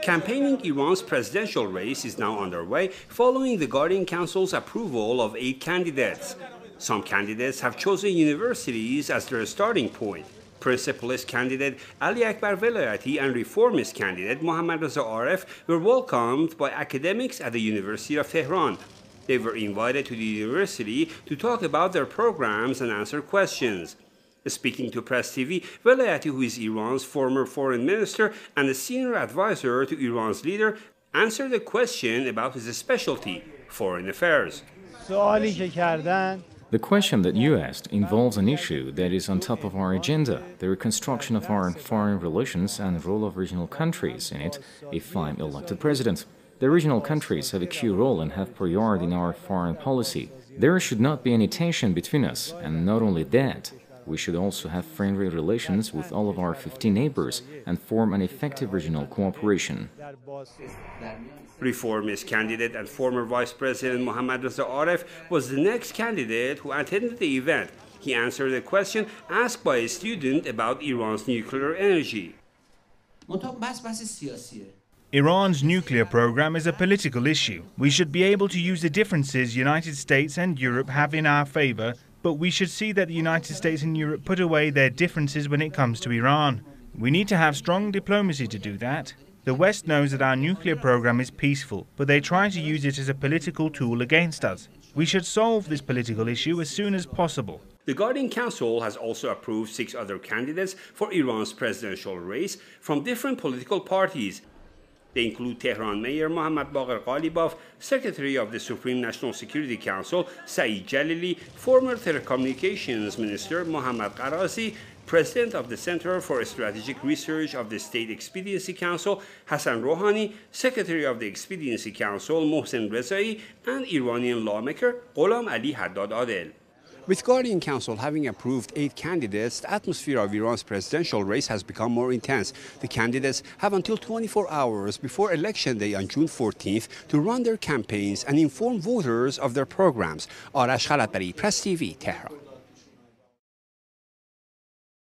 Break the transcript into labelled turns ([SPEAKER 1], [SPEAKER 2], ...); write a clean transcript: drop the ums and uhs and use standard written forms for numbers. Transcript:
[SPEAKER 1] Campaigning Iran's presidential race is now underway following the Guardian Council's approval of 8 candidates. Some candidates have chosen universities as their starting point. Principalist candidate Ali Akbar Velayati and reformist candidate Mohammad Reza Aref were welcomed by academics at the University of Tehran. They were invited to the university to talk about their programs and answer questions. Speaking to Press TV, Velayati, who is Iran's former foreign minister and a senior advisor to Iran's leader, answered a question about his specialty, foreign affairs.
[SPEAKER 2] The question that you asked involves an issue that is on top of our agenda, the reconstruction of our foreign relations and the role of regional countries in it if I'm elected president. The regional countries have a key role and have priority in our foreign policy. There should not be any tension between us, and not only that, we should also have friendly relations with all of our 15 neighbors and form an effective regional cooperation.
[SPEAKER 1] Reformist candidate and former Vice President Mohammad Reza Aref was the next candidate who attended the event. He answered a question asked by a student about Iran's nuclear energy.
[SPEAKER 3] Iran's nuclear program is a political issue. We should be able to use the differences United States and Europe have in our favor, but we should see that the United States and Europe put away their differences when it comes to Iran. We need to have strong diplomacy to do that. The West knows that our nuclear program is peaceful, but they try to use it as a political tool against us. We should solve this political issue as soon as possible.
[SPEAKER 1] The Guardian Council has also approved 6 other candidates for Iran's presidential race from different political parties. They include Tehran Mayor Mohammad Baqir Ghalibaf, Secretary of the Supreme National Security Council Saeed Jalili, former Telecommunications Minister Mohammad Qarazi, President of the Center for Strategic Research of the State Expediency Council Hassan Rouhani, Secretary of the Expediency Council Mohsen Rezai, and Iranian lawmaker Gholam Ali Haddad Adel. With Guardian Council having approved 8 candidates, the atmosphere of Iran's presidential race has become more intense. The candidates have until 24 hours before Election Day on June 14th to run their campaigns and inform voters of their programs. Arash Khalatbari, Press TV, Tehran.